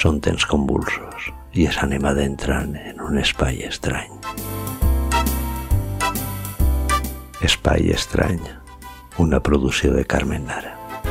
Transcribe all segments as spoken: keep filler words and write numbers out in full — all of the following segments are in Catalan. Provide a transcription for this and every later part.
Són temps convulsos i ens anem adentrant en un espai estrany. Espai estrany, una producció de Carmen Nara.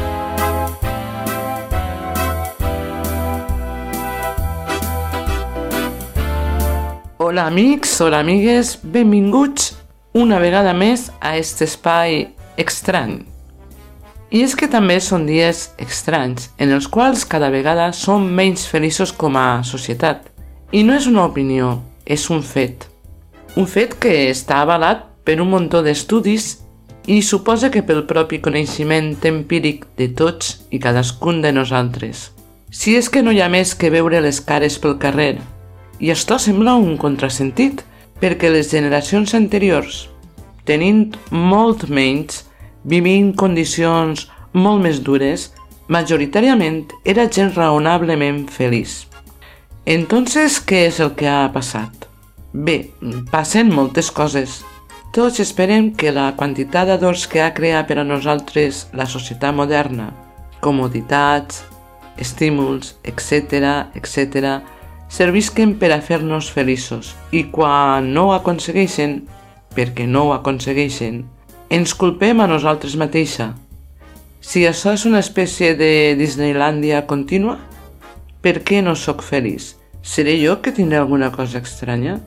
Hola amics, hola amigues, benvinguts una vegada més a aquest espai estrany. I és que també són dies estranys, en els quals cada vegada som menys feliços com a societat. I no és una opinió, és un fet. Un fet que està avalat per un munt d'estudis i suposa que pel propi coneixement empíric de tots i cadascun de nosaltres. Si és que no hi ha més que veure les cares pel carrer, i això sembla un contrasentit, perquè les generacions anteriors, tenint molt menys, vivint condicions molt més dures, majoritàriament era gent raonablement feliç. Entonces, què és el que ha passat? Bé, passen moltes coses. Tots esperem que la quantitat d'adors que ha creat per a nosaltres la societat moderna, comoditats, estímuls, etcètera, etcètera, servisquen per a fer-nos feliços. I quan no ho aconsegueixen, perquè no ho aconsegueixen, ens culpem a nosaltres mateixa. Si això és una espècie de Disneylàndia contínua, per què no sóc feliç? Seré jo que tindré alguna cosa estranya?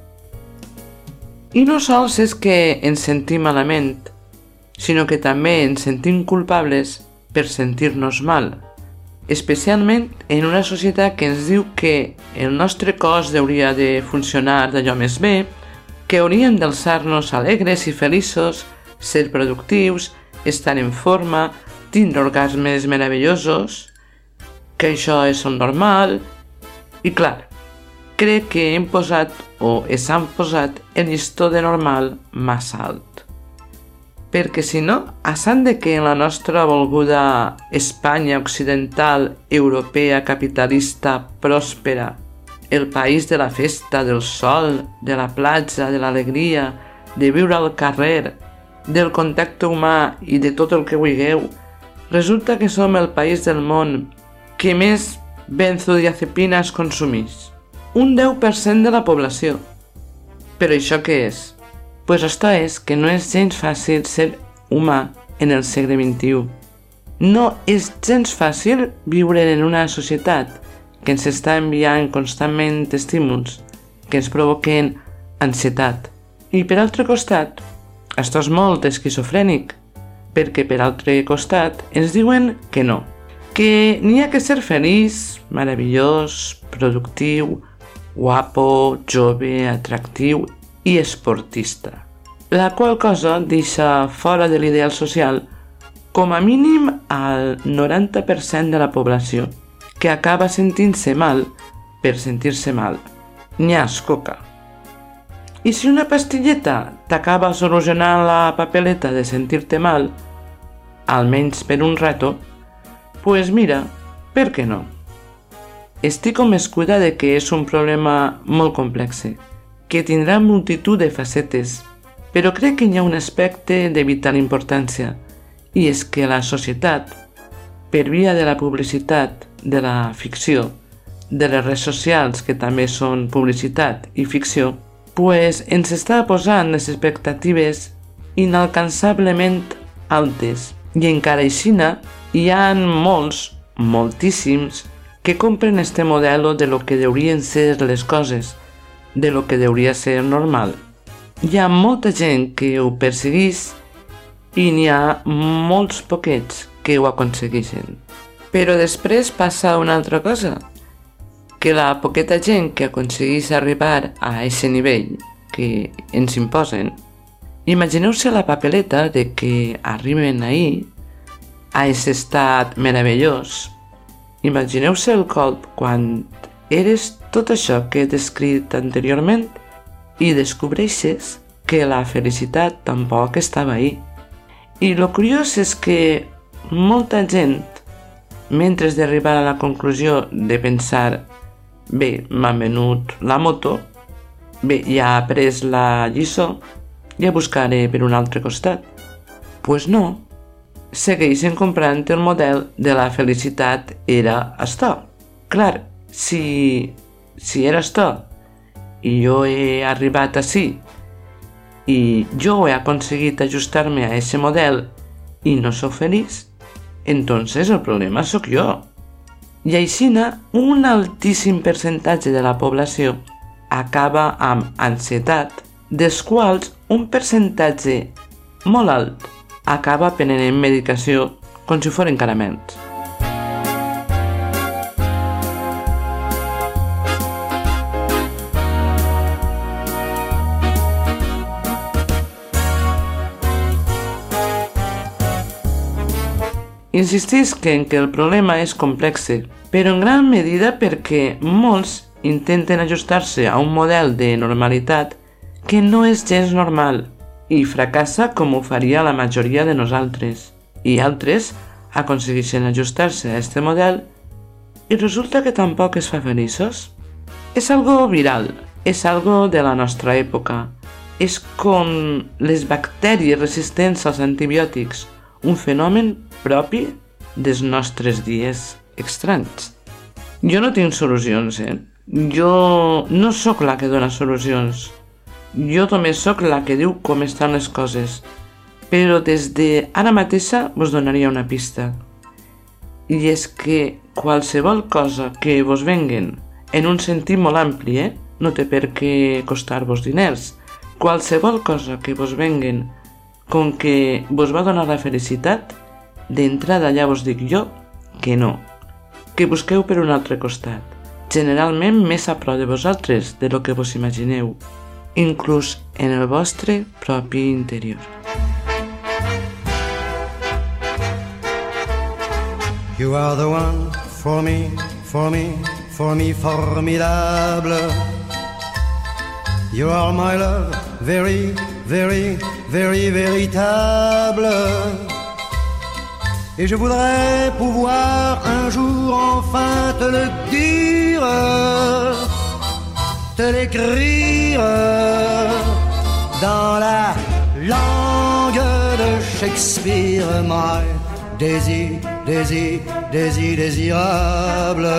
I no sols és que ens sentim malament, sinó que també ens sentim culpables per sentir-nos mal, especialment en una societat que ens diu que el nostre cos hauria de funcionar d'allò més bé, que hauríem d'alçar-nos alegres i feliços, ser productius, estar en forma, tindre orgasmes meravellosos, que això és el normal, i clar, crec que hem posat o es han posat el llistó de normal massa alt. Perquè si no, assant de que en la nostra volguda Espanya occidental, europea, capitalista, pròspera, el país de la festa, del sol, de la platja, de l'alegria, de viure al carrer, del contacte humà i de tot el que vulgueu, resulta que som el país del món que més benzodiazepines consumís. Un deu per cent de la població. Però això què és? Pues això és que no és gens fàcil ser humà en el segle vint-i-u. No és gens fàcil viure en una societat que ens està enviant constantment estímuls que ens provoquen ansietat. I per altre costat, això és molt esquizofrènic, perquè per altre costat ens diuen que no, que n'hi ha que ser feliç, meravellós, productiu, guapo, jove, atractiu i esportista, la qual cosa deixa fora de l'ideal social com a mínim al noranta per cent de la població, que acaba sentint-se mal per sentir-se mal. Nyas, coca. I si una pastilleta t'acaba solucionant la papeleta de sentir-te mal, almenys per un rato, pues mira, per què no? Estic convençuda de que és un problema molt complex, que tindrà multitud de facetes, però crec que hi ha un aspecte de vital importància, i és que la societat, per via de la publicitat, de la ficció, de les redes socials, que també són publicitat i ficció, pues ens està posant les expectatives inalcançablement altes. I encara així hi ha molts, moltíssims, que compren este modelo de lo que deurien ser les coses, de lo que deuria ser normal. Hi ha molta gent que ho perseguís i n'hi ha molts poquets que ho aconsegueixen. Però després passa una altra cosa, que la poqueta gent que aconseguís arribar a aquest nivell que ens imposen, imagineu-se la papeleta de que arriben ahir a aquest estat meravellós. Imagineu-se el colp quan eres tot això que he descrit anteriorment i descobreixes que la felicitat tampoc estava ahí. I lo curiós és que molta gent, mentre d'arribar a la conclusió de pensar bé, m'ha venut la moto, bé, ja ha après la lliçó, ja buscaré per un altre costat. Pues no, segueixen comprant el model de la felicitat era això. Clar, si, si eres tu i jo he arribat ací i jo he aconseguit ajustar-me a ese model i no sóc feliç, entonces el problema sóc jo. I aixina, un altíssim percentatge de la població acaba amb ansietat, dels quals un percentatge molt alt acaba prenent medicació com si foren caramels. Insistisc en que el problema és complex, però en gran medida perquè molts intenten ajustar-se a un model de normalitat que no és gens normal i fracassa com ho faria la majoria de nosaltres. I altres aconsegueixen ajustar-se a aquest model i resulta que tampoc es fa feliços. És algo viral, és algo de la nostra època. És com les bactèries resistents als antibiòtics, un fenomen propi dels nostres dies estranys. Jo no tinc solucions, eh? Jo no sóc la que dona solucions. Jo només sóc la que diu com estan les coses. Però des de ara mateixa vos donaria una pista. I és que qualsevol cosa que vos venguen, en un sentit molt ampli, eh? No té per què costar-vos diners. Qualsevol cosa que vos venguen com que vos va donar la felicitat, d'entrada ja vos dic jo que no, que busqueu per un altre costat, generalment més a prop de vosaltres de lo que vos imagineu, inclús en el vostre propi interior. You are the one for me, for me, for me formidable. You are my love, very, very, very véritable. Et je voudrais pouvoir un jour enfin te le dire, te l'écrire dans la langue de Shakespeare. My désir, désir, désir, désirable.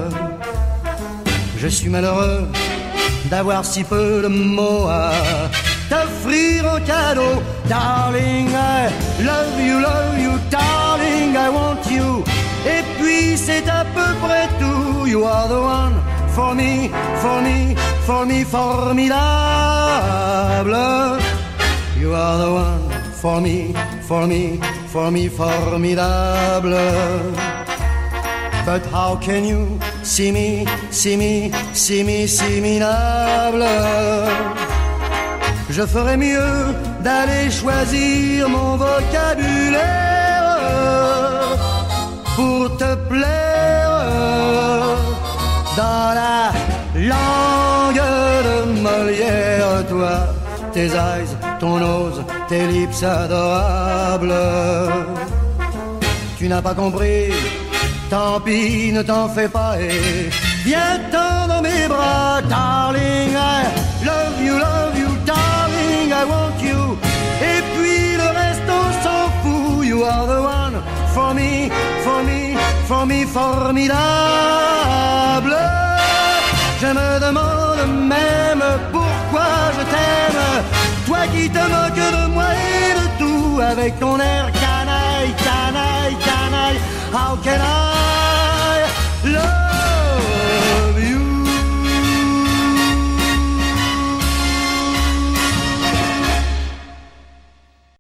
Je suis malheureux d'avoir si peu de mots à t'offrir en cadeau. Darling, I love you, love you, darling, I want you. Et puis c'est à peu près tout. You are the one for me, for me, for me formidable. You are the one for me, for me, for me formidable. But how can you see me, see me, see me, see me minable? Je ferais mieux d'aller choisir mon vocabulaire pour te plaire dans la langue de Molière. Toi, tes eyes, ton nose, tes lips adorables. Tu n'as pas compris, tant pis, ne t'en fais pas et viens-t'en dans mes bras. Darling, I love you, love you, darling, I want you. Et puis le reste on s'en fout. You are the one for me, for me, for me formidable. Je me demande même pourquoi je t'aime, toi qui te moques de moi et de tout, avec ton air canaille, canaille, canaille. How can I